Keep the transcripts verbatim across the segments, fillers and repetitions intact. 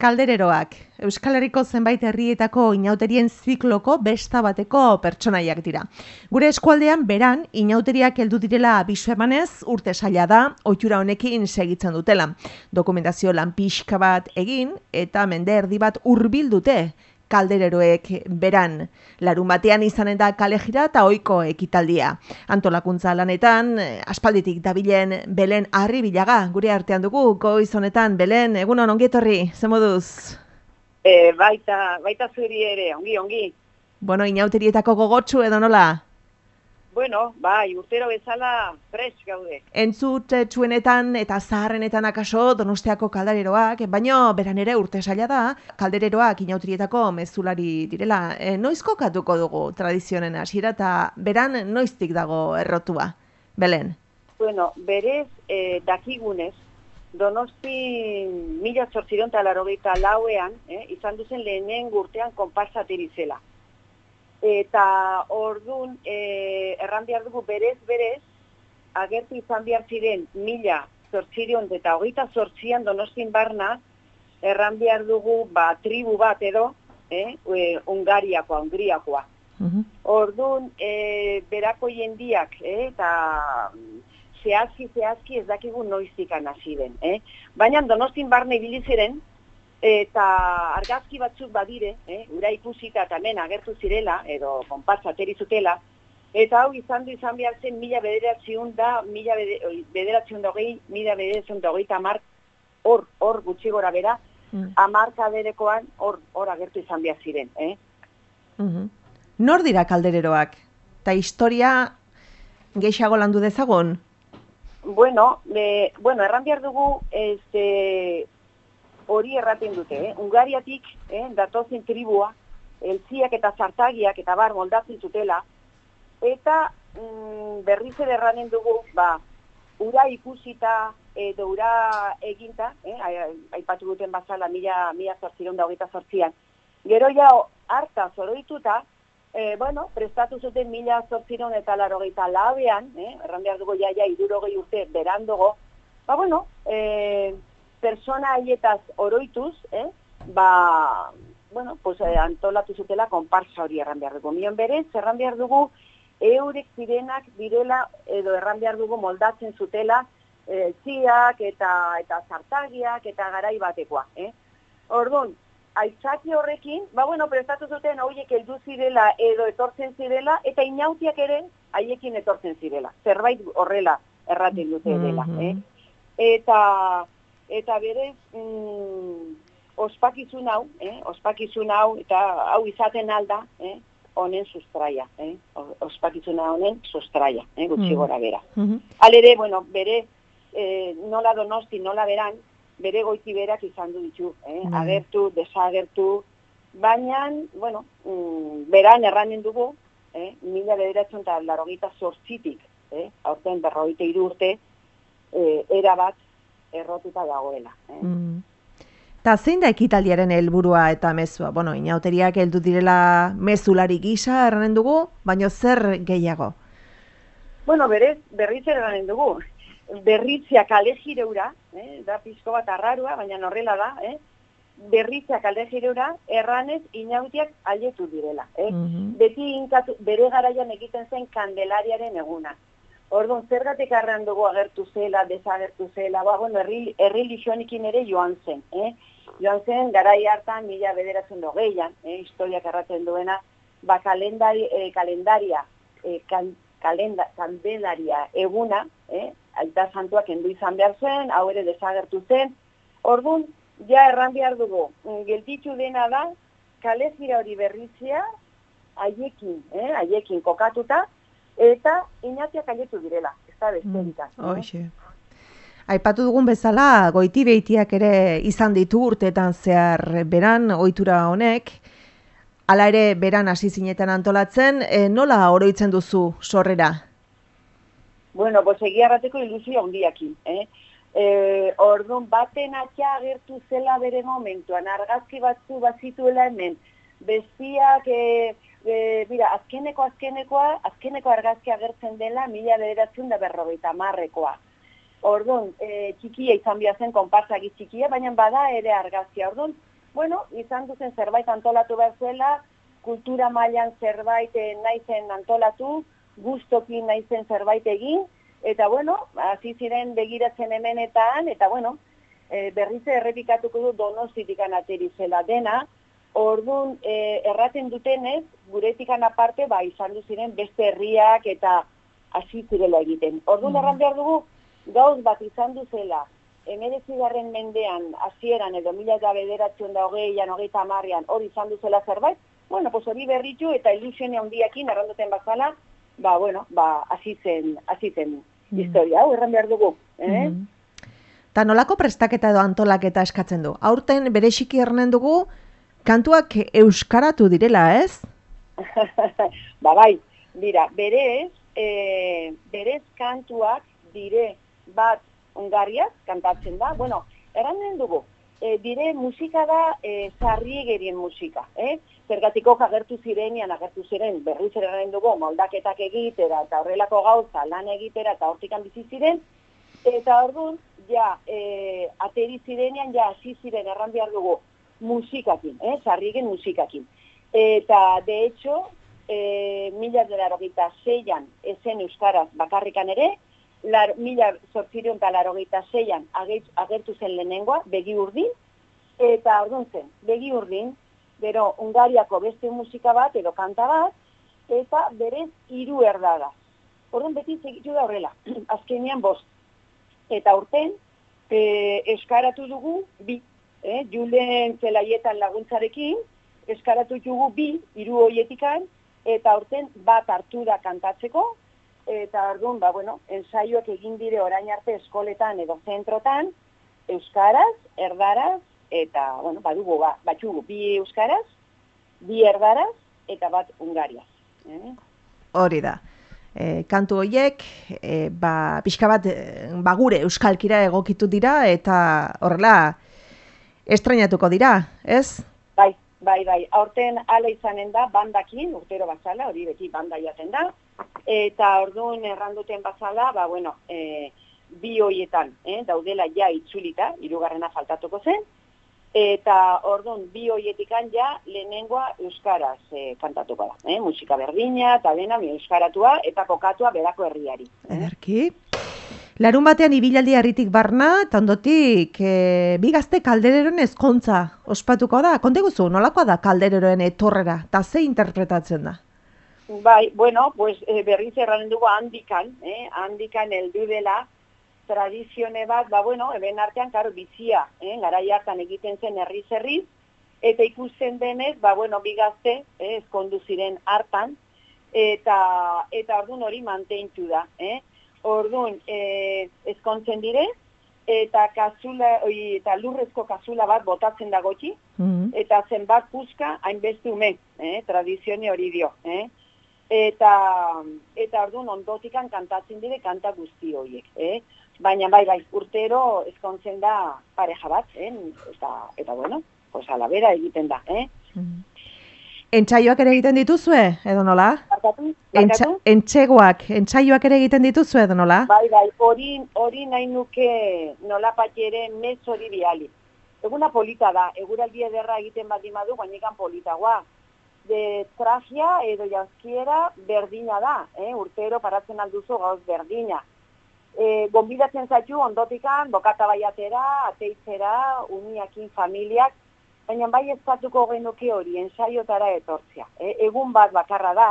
Kaldereroak, Euskal Herriko zenbait herrietako inauterien zikloko besta bateko pertsonaiak dira. Gure eskualdean beran inauteriak heldu direla abisu emanez, urte saila da, ohitura honekin segitzen dutela. Dokumentazio lan pixka bat egin eta mende erdi bat hurbil dute kaldereroek beran. Larun batean izanen da kalejira eta ohiko ekitaldia. Antolakuntza lanetan, aspalditik dabilen Belen Arribilaga, gure artean dugu, goiz honetan, Belen, egunon ongi etorri, ze moduz? E, baita, baita zuri ere, ongi, ongi. Bueno, inauterietako gogotsu edo nola? Bueno, bai, urtero bezala fresh gaude. Entzut txuenetan eta zaharrenetan akaso Donostiako kaldereroak, baino beran ere urte saila da, kaldereroak inauterietako mezulari direla. E, noiz kokatuko dugu tradizionen hasiera eta beran noiztik dago errotua, Belen? Bueno, berez eh, dakigunez, Donosti mila zortziehun eta laurogeita lauean, eh, izan duzen lehenen urtean konparsatiri zela. Eta ordun e, erran behar dugu berez berez, agertu izan behar ziren mila zortziehun eta hogeita zortzian Donostin barna, erran behar dugu ba, tribu bat edo, eh, e, Ungariakoa, Hungriakoa. Uh-huh. Ordun e, berako jendiak, eh, eta zehazki, zehazki ez dakigu noiztikan hasi den. Eh? Baina Donostin barna ibili ziren, eta argazki batzuk badire, eh, ura ikusita eta hemen agertu zirela, edo konpartsa ateri zutela, eta hau izan du izan behar zen mila bederatziehun da, mila bederatziehun da hogei, mila bederatziehun da hogeita hamar, hor, hor gutxi gora bera, mm. hamarka berekoan hor, hor agertu izan behar ziren. Eh? Mm-hmm. Nor dira kaldereroak? Ta historia gehiago landu dezagon? Bueno, e, bueno, erran behar dugu, este... hori erraten dute, eh? Ungariatik eh, datozen tribua, eltziak eta zartagiak eta bar moldatzen zutela, eta mm, berriz ere erranen dugu, ba, ura ikusita edo ura eginta, eh? aipatu duten bazala mila, mila zortziehun da hogeita zortzian, gero ja harta zoroituta, eh, bueno, prestatu zuten mila zortziehun eta laurogeita lauean, eh? erran behar dugu ja, ja, hirurogei urte berandogo, ba, bueno, eh, persona haietaz oroituz, eh, ba, bueno, pues, eh, antolatu zutela konparsa hori erran behar dugu. Mion berez, erran behar dugu, eurek zirenak direla, edo erran behar dugu moldatzen zutela, eh, ziak eta, eta zartagiak eta garai batekoa. Eh. Orduan, aitzaki horrekin, ba, bueno, prestatu zuten horiek heldu zirela edo etortzen zirela, eta inautiak ere haiekin etortzen zirela. Zerbait horrela erraten dute dela. Eh. Eta... Eta berez, mm, ospakizun hau, eh, ospakizun hau, eta hau izaten alda, eh, honen sustraia, eh, ospakizuna honen sustraia, eh, gutxi gora bera. Mm-hmm. Alere, bueno, bere, eh, nola Donosti, nola beran, bere goiti berak izan du ditu, eh, mm. agertu, desagertu, baina, bueno, mm, beran erranen dugu, eh, mila bederatzen eta laurogeita zortzitik, eh, aurten berrogeita hiru urte, eh, erabat, errotuta dagoela. Eh? Mm. Ta zein da ekitaldiaren helburua eta mezua? Bueno, inauteriak heldu direla mezulari gisa erranen dugu, baina zer gehiago? Bueno, berez, berriz erranen dugu. Berritzea kale jireura, eh? da pizko bat arrarua, baina horrela da, eh? berritzea kale jireura, erranez inautiak aietu direla. Eh? Mm-hmm. Beti inkatu, bere garaian egiten zen kandelariaren eguna. Orduan, zergatik arrean dugu agertu zela, desagertu zela, ba, bueno, erri, erri lixonikin ere joan zen. Eh? Joan zen, garai hartan, mila bederatzen dogeian, eh? historiak erraten duena, ba, kalendari, eh, kalendaria, eh, kan, kalenda, kandelaria eguna, eh? aita santuak endu izan behar zen, hau ere desagertu zen. Orduan, ja erran behar dugu, gelditu dena da, kale jira hori berritzea, haiekin, eh? haiekin kokatuta, eta inatiak aietu direla, ez da besterik. Mm, eh? Aipatu dugun bezala, goiti behitiak ere izan ditu urteetan zehar beran, ohitura honek, hala ere beran hasi zinetan antolatzen, e, nola oroitzen duzu sorrera? Bueno, pues egia errateko ilusio handiakin. Eh? E, orduan baten atxa agertu zela bere momentuan, argazki batzu bazituela hemen, bestiak... E, E, mira, azkeneko azkenekoa, azkeneko argazki agertzen dela mila bederatzen da berrogeita hamarrekoa. Orduan, e, txikia izan behar zen, konpartzagi txikia, baina bada ere argazkia. Orduan, bueno, izan duzen zerbait antolatu behar zela, kultura mailan zerbait naizen antolatu, gustokin naizen zerbait egin, eta bueno, hasi ziren begiratzen hemenetan, eta bueno, e, berriz errepikatuko du Donostitikan ateri zela dena, orduan e, erraten dutenez, guretikan aparte, ba, izan du ziren beste herriak eta hasi zirela egiten. Orduan erran behar dugu, gauz bat izan du zela, hemeretzigarren mendean, hasieran edo mila eta bederatzen da hogeian, hogeita hamarrean, hori izan du zela zerbait, bueno, pues hori berritu eta ilusione handiakin erranduten bazala, ba, bueno, ba, hasi zen, hasi zen mm. historia, hau erran behar dugu. Eh? Mm. Ta nolako prestaketa edo antolaketa eskatzen du? Aurten bereziki ernen dugu, kantuak euskaratu direla, ez? Ba, bai, dira, berez, e, berez kantuak dire bat Hungariaz kantatzen da, bueno, erranen dugu, e, dire musika da e, sarriegerien musika, eh? Zergatiko agertu zirenean, agertu ziren, berriz erranen dugu, moldaketak egitera, eta horrelako gauza, lan egitera, eta hortikan bizi ziren, eta orduan, ja, e, ateri zirenean, ja, hasi ziren, erran behar dugu, musikakin, eh? Sarriegen musikakin. Eta, de hecho, e, mila bederatziehun eta seian ezen euskaraz bakarrikan ere, Lar, mila zortziehun eta laurogeita seian agertu zen lehenengoa, begi urdin, eta orduan zen, begi urdin, bero Hungariako beste musika bat, edo kanta bat, eta berez hiru erdara. Orduan beti segitu da horrela, azkenean bost. Eta urten, e, eskaratu dugu bi, eh? Julen Zelaietan laguntzarekin, eskaratu dugu bi, hiru hoietikan, eta urten bat hartu da kantatzeko, eta orduan, ba, bueno, ensaioak egin dire orain arte eskoletan edo zentrotan, euskaraz, erdaraz, eta, bueno, badugu, ba, batxugu, bi euskaraz, bi erdaraz, eta bat hungariaz. Eh? Hori da. E, kantu horiek, e, ba, pixka bat, ba, gure euskalkira egokitu dira, eta horrela, estrainatuko dira, ez? Bai, bai, bai. Aurten ala izanen da, bandakin, urtero bazala, hori beti banda jaten da, eta orduan erranduten bazala, ba, bueno, e, bi hoietan, eh, daudela ja itzulita, hirugarrena faltatuko zen, eta orduan bi hoietikan ja lehenengoa euskaraz e, kantatuko da, eh, musika berdina, eta dena euskaratua, eta kokatua berako herriari. Eh? Ederki. Larun batean ibilaldi harritik barna, eta ondotik, e, bi gazte kaldereroen ezkontza ospatuko da. Konte guzu, nolakoa da kaldereroen etorrera, eta ze interpretatzen da? Bai, bueno, pues eh, berriz erranen dugu handikan, eh? handikan heldu dela tradizione bat, ba bueno, eben artean, karo, bizia, eh? garai hartan egiten zen herriz herriz, eta ikusten denez, ba bueno, bi gazte, eh? ezkondu ziren hartan, eta eta ordun hori manteintu da, eh? Ordun eh, ezkontzen dire, eta kazula, oi, eta lurrezko kazula bat botatzen da gotxi, mm-hmm. eta zenbat puska hainbeste ume, eh? tradizione hori dio, eh? Eta, eta orduan ondotikan kantatzen dire kanta guzti horiek. Eh? Baina bai, bai, urtero ezkontzen da pareja bat, eh? eta, eta bueno, pues alabera egiten da. Eh? Mm. Entsaioak ere egiten dituzue, edo nola? Barkatu, Entsa, entxegoak, entsaioak ere egiten dituzue, edo nola? Bai, bai, hori, hori nahi nuke nola patiere mez hori biali. Eguna polita da, eguraldi ederra egiten bat dimadu, guainekan politagoa. De tragia edo janzkiera berdina da, eh? urtero paratzen alduzu gauz berdina. E, gonbidatzen zaitu ondotikan, bokata baiatera, ateitzera, uniakin familiak, baina bai eskatuko genuke hori, ensaiotara etortzea. E, egun bat bakarra da,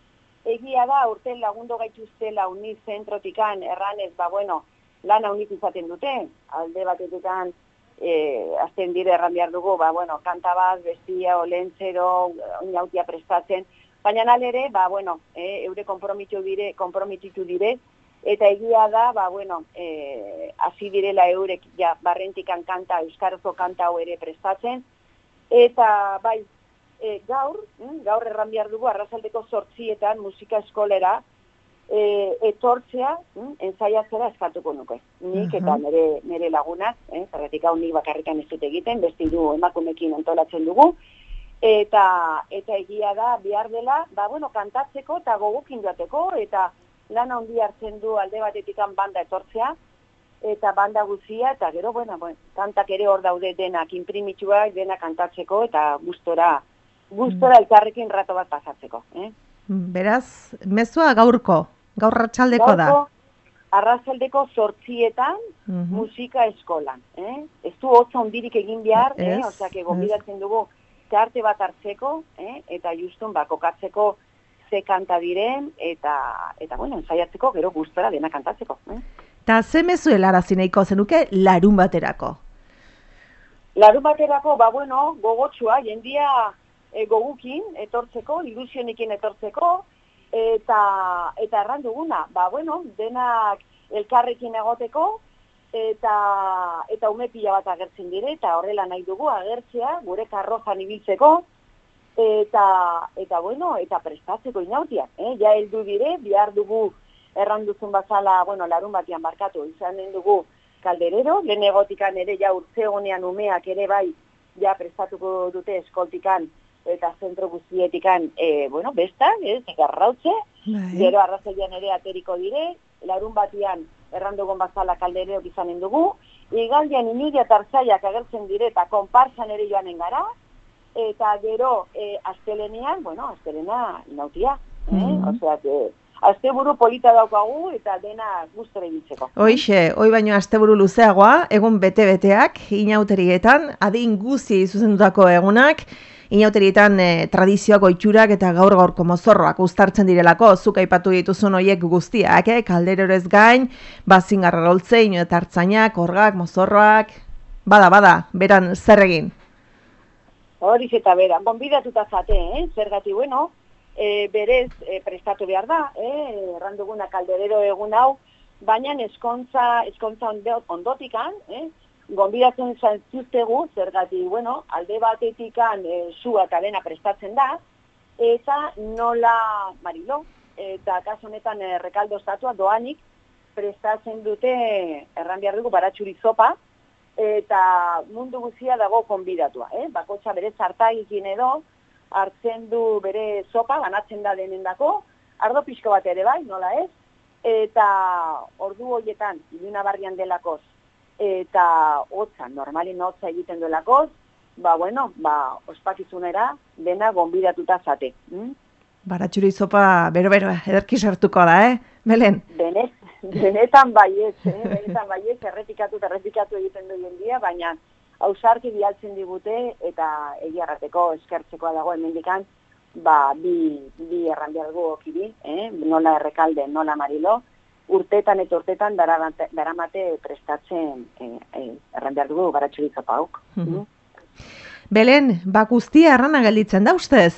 egia da urten lagundo gaituztela uni zentrotikan erranez, ba bueno, lana unik izaten dute, alde batetetan, E, azten dire erran behar dugu, ba, bueno, kanta bat, bestia, olentzero, oinautia prestatzen, baina nalere, ba, bueno, e, eure kompromitu dire, kompromititu dire, eta egia da, ba, bueno, e, hasi direla eurek, ja, barrentikan kanta, euskarazko kanta hau ere prestatzen, eta, bai, e, gaur, mm, gaur erran behar dugu, arrazaldeko zortzietan, musika eskolera, E, etortzea, mm, ensaiatzera eskatuko nuke. Nik uh-huh. eta nire, nire lagunak, eh, zerretik hau nik bakarrikan ez dut egiten, besti du emakumekin antolatzen dugu, eta eta egia da, behar dela, ba, bueno, kantatzeko eta gogukin joateko, eta lan handi hartzen du alde batetikan banda etortzea, eta banda guzia, eta gero, bueno, bueno, kantak ere hor daude denak inprimitsuak, denak kantatzeko, eta gustora, gustora elkarrekin rato bat pasatzeko. Eh? Beraz, mezua gaurko, gaur arratsaldeko da. Gaurko, arratsaldeko zortzietan, Mhm. musika eskolan. Eh? Ez du hotza hondirik egin behar, eh? Ez, Osea, que gonbidatzen dugu tarte bat hartzeko, eh? Eta justun ba, kokatzeko ze kanta diren, eta, eta bueno, ensaiatzeko, gero gustora dena kantatzeko. Eh? Ta ze mezu helarazi nahiko zenuke larun baterako? Larun baterako, ba bueno, gogotsua, jendia e, gogukin etortzeko, ilusionikin etortzeko, eta eta erran duguna, ba bueno, denak elkarrekin egoteko, eta eta ume pila bat agertzen dire, eta horrela nahi dugu agertzea, gure karrozan ibiltzeko, eta, eta bueno, eta prestatzeko inautiak, eh? Ja heldu dire, bihar dugu erran duzun bazala, bueno, larun batian barkatu, izanen dugu kalderero, lehen egotikan ere ja urtze honean umeak ere bai, ja prestatuko dute eskoltikan, eta zentro guztietikan, e, bueno, besta, ez, garrautze, gero arrazoian ere ateriko dire, larun batian errandugun bazala kalderero izanen dugu, igaldian inudia tarzaiak agertzen dire, eta konparsan ere joanen gara, eta gero e, astelenean, bueno, astelena inautia, eh? Mm-hmm. Osea, que asteburu polita daukagu eta dena gustora ibiltzeko. Hoixe, hoi baino asteburu luzeagoa, egun bete-beteak, inauterietan, adin guzti zuzendutako egunak, inauterietan e, tradizioak, oitxurak eta gaur-gaurko mozorroak uztartzen direlako, zuk aipatu dituzun hoiek guztiak, eh? Kalderorez gain, bazingarra roltze, ino eta hartzainak, orgak, mozorroak, bada, bada, beran zer egin? Horiz eta bera, gonbidatuta zate, eh? Zergati, bueno, e, berez e, prestatu behar da, eh? Erranduguna kalderero egun hau, baina eskontza, eskontza ondotikan, eh? Gonbidatzen zantzuztegu, zergati, bueno, alde batetikan e, sua eta dena prestatzen da, eta nola, Marilo, eta kaso honetan e, rekaldo estatua doanik prestatzen dute, erran behar dugu, baratxuri zopa, eta mundu guzia dago konbidatua, eh? Bakotxa bere zartagikin edo, hartzen du bere sopa, ganatzen da denendako, ardo pixko bat ere bai, nola ez? Eta ordu horietan, iluna barrian delakoz, eta hotza, normalin hotza egiten delakoz, ba, bueno, ba, ospakizunera dena gonbidatuta zate. Hm? Baratxuri zopa bero-bero ederki sartuko da, eh? Belen? Denez. Benetan baiez, eh? Benetan baiez, errepikatu eta errepikatu egiten du jendia, baina ausarki bialtzen digute eta egiarrateko eskertzekoa dago hemendikan, ba, bi, bi erran behar dugu okiri, eh? Nola Errekalde, nola Marilo, urtetan eta urtetan daramate, daramate prestatzen eh, eh, erran behar dugu baratxuri zopa hauk. Mm-hmm. Belen, ba guztia errana gelditzen da ustez?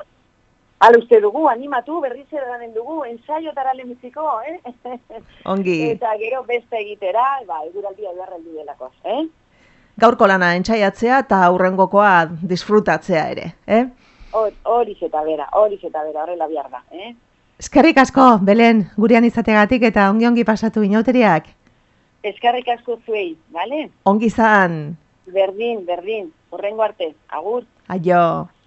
Hala uste dugu, animatu, berriz eranen dugu, ensaiotara lehenbiziko, eh? Ongi. Eta gero beste egitera, ba, eguraldia beharreldu delakoz, eh? Gaurko lana entsaiatzea eta aurrengokoa disfrutatzea ere, eh? Horiz eta bera, horiz eta bera, horrela behar da, eh? Eskerrik asko, Belen, gurean izategatik eta ongi-ongi pasatu inauteriak. Eskerrik asko zuei, bale? Ongi zan. Berdin, berdin, horrengo arte, agur. Aio.